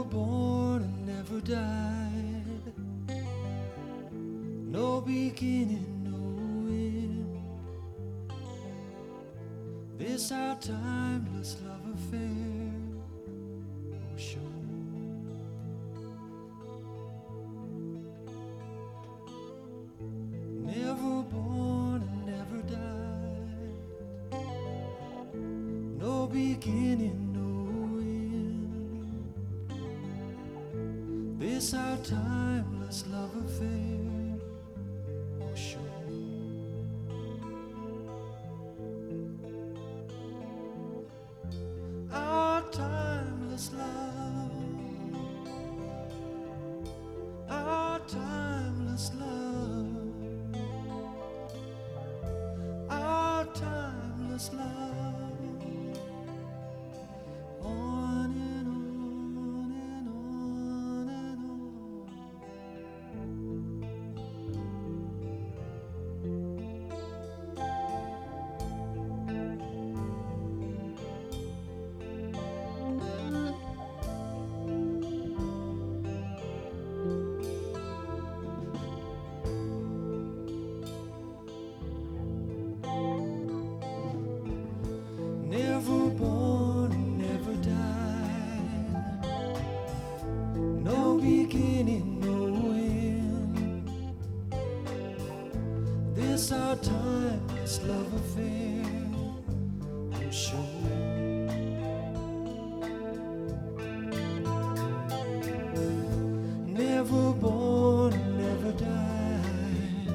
born and never died. No beginning, no end. This our timeless love affair. Oh, sure. Never born and never died. No beginning, no end. This our timeless love affair. Oh, sure. Our timeless love. Our timeless love. Our timeless love. On and on and on and never born, never died. No beginning, no end. This our timeless love affair. I'm sure. Never born, never died.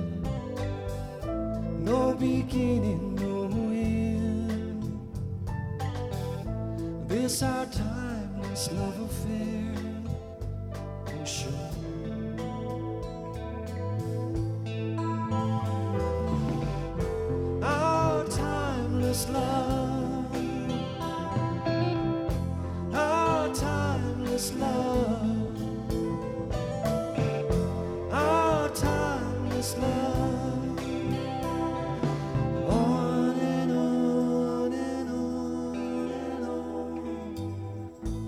No beginning, no end. This our timeless love affair. I'm sure. Our timeless love. Our timeless love. Our timeless love. On and on and on and on.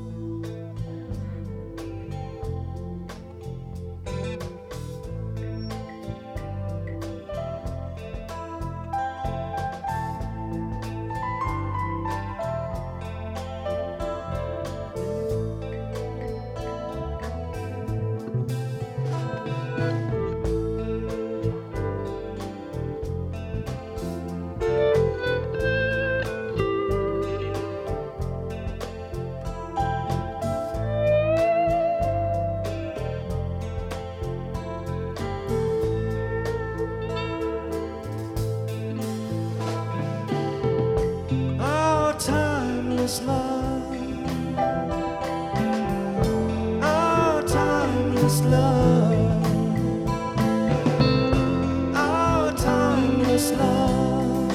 Our timeless love. Our timeless love. Our timeless love.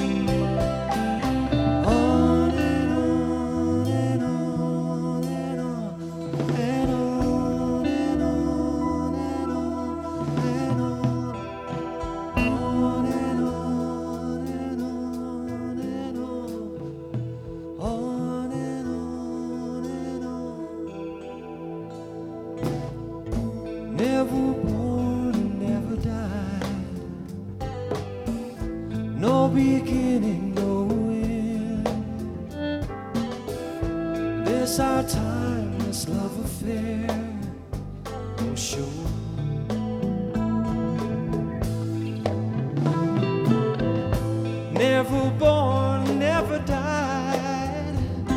On and on and on and on and on and on and on and on. On and on and on and on. On and on and on. Never born, never died. No beginning, no end. This our timeless love affair. I'm sure. Never born, never died.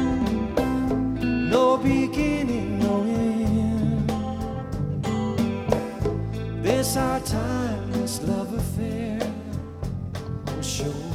No beginning, no end. This our timeless love affair. I'm sure.